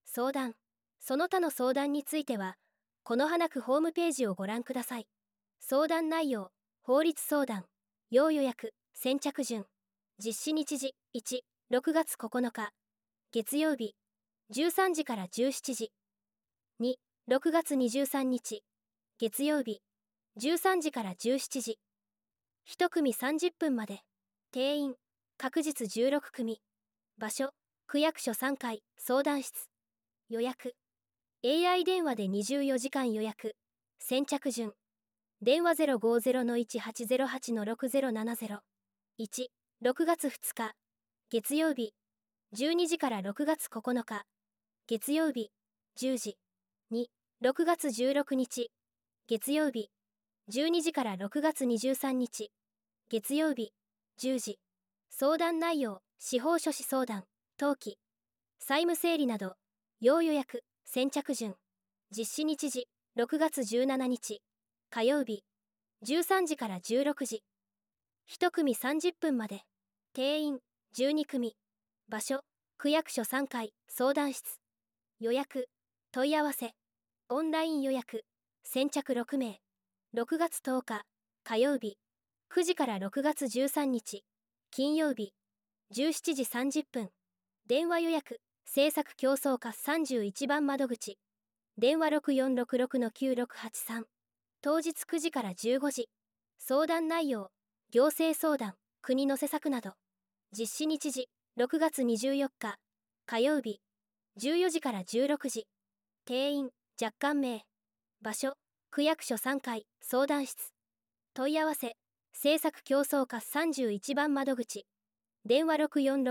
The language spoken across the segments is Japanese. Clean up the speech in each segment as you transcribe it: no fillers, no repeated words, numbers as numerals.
相談、その他の相談については、この花区ホームページをご覧ください。相談内容、法律相談、要予約、先着順、実施日時、1、6月9日、月曜日、13時から17時。2、6月23日、月曜日、13時から17時。1組30分まで。定員、各日16組。場所、区役所3階、相談室。予約。AI 電話で24時間予約。先着順。電話050-1808-6070。1、6月2日、月曜日、12時から6月9日、月曜日、10時。2、6月16日、月曜日、12時から6月23日、月曜日、10時。相談内容、司法書士相談、登記、債務整理など、要予約、先着順。実施日時、6月17日、火曜日、13時から16時。1組30分まで。定員、12組。場所、区役所3階、相談室。予約、問い合わせ、オンライン予約、先着6名。6月10日、火曜日、9時から6月13日、金曜日、17時30分。電話予約、政策競争課31番窓口。電話6466-9683。当日9時から15時。相談内容、行政相談、国の施策など。実施日時、6月24日、火曜日、14時から16時。定員、若干名。場所、区役所3階、相談室。問い合わせ、政策競争課31番窓口。電話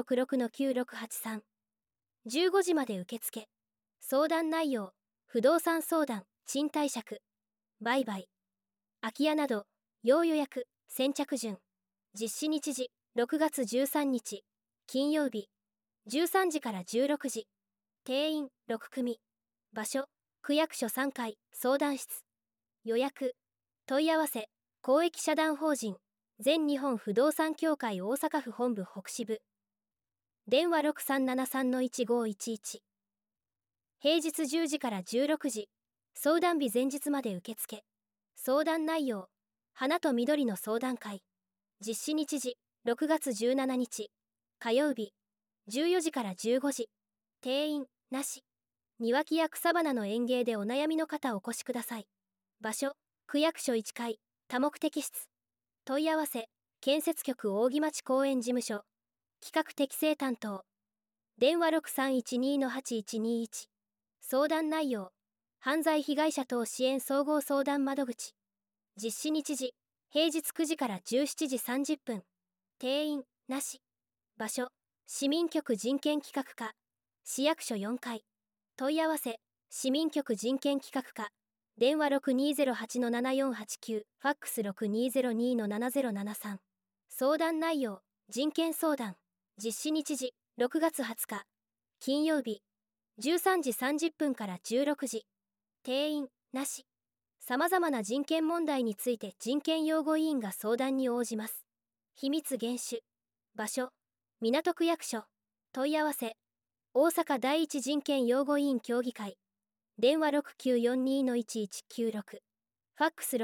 6466-9683。15時まで受付。相談内容、不動産相談、賃貸借、売買、空き家など、要予約、先着順。実施日時、6月13日、金曜日、13時から16時。定員、6組。場所、区役所3階、相談室。予約、問い合わせ、公益社団法人、全日本不動産協会大阪府本部北支部。電話6373-1511。平日10時から16時。相談日前日まで受付。相談内容、花と緑の相談会。実施日時、6月17日、火曜日、14時から15時。定員、なし。庭木や草花の園芸でお悩みの方お越しください。場所、区役所1階、多目的室。問い合わせ、建設局扇町公園事務所。企画適正担当。電話6312-8121。相談内容、犯罪被害者等支援総合相談窓口。実施日時、平日9時から17時30分。定員、なし。場所、市民局人権企画課。市役所4階。問い合わせ、市民局人権企画課。電話6208-7489、ファックス6202-7073。相談内容、人権相談。実施日時、6月20日。金曜日、13時30分から16時。定員、なし。様々な人権問題について人権擁護委員が相談に応じます。秘密厳守。場所、港区役所。問い合わせ、大阪第一人権擁護委員協議会。電話6942-1196。ファックス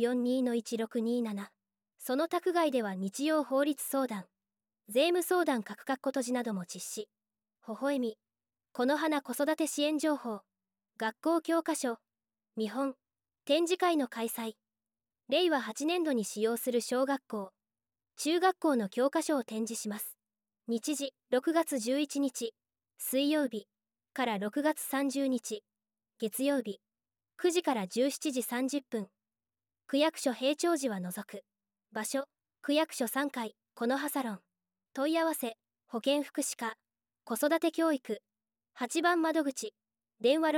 6942-1627。その宅外では日曜法律相談、税務相談各括弧閉じなども実施。微笑み。この花子育て支援情報。学校教科書。見本。展示会の開催。令和8年度に使用する小学校、中学校の教科書を展示します。日時、6月11日、水曜日から6月30日、月曜日、9時から17時30分。区役所閉庁時は除く。場所、区役所3階、この葉サロン。問い合わせ、保健福祉課、子育て教育。8番窓口。電話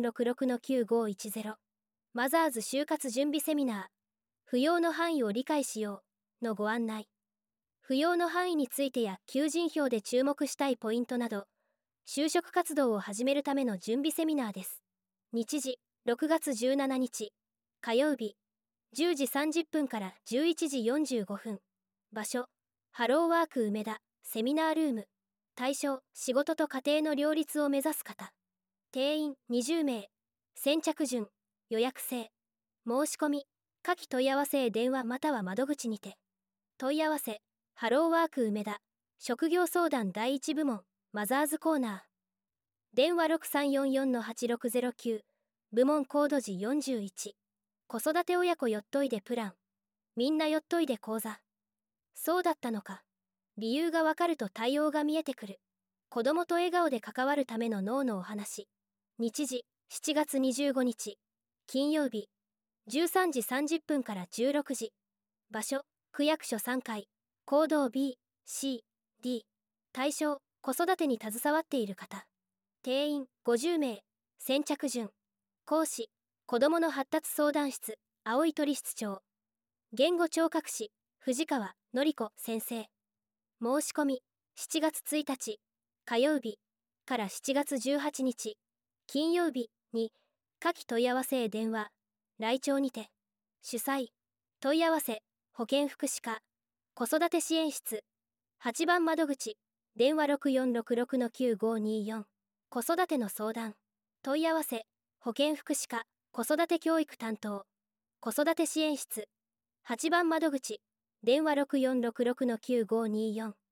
6466-9510。マザーズ就活準備セミナー。扶養の範囲を理解しよう。のご案内。扶養の範囲についてや求人票で注目したいポイントなど、就職活動を始めるための準備セミナーです。日時、6月17日、火曜日、10時30分から11時45分。場所、ハローワーク梅田、セミナールーム。対象、仕事と家庭の両立を目指す方。 定員20名。先着順、予約制。申し込み、下記問い合わせへ電話または窓口にて。問い合わせ、ハローワーク梅田、職業相談第一部門、マザーズコーナー。電話6344-8609、部門コード時41。子育て親子よっといでプラン。みんなよっといで講座。そうだったのか。理由がわかると対応が見えてくる。子供と笑顔で関わるための脳のお話。日時、7月25日。金曜日。13時30分から16時。場所、区役所3階。行動 B、C、D。対象、子育てに携わっている方。定員50名。先着順。講師、子どもの発達相談室、青い鳥室長。言語聴覚士、藤川典子先生。申し込み、7月1日、火曜日から7月18日、金曜日に、下記問い合わせへ電話、来庁にて。主催、問い合わせ、保健福祉課、子育て支援室、8番窓口、電話6466-9524。子育ての相談、問い合わせ、保健福祉課、子育て教育担当、子育て支援室、8番窓口、電話6466-9524。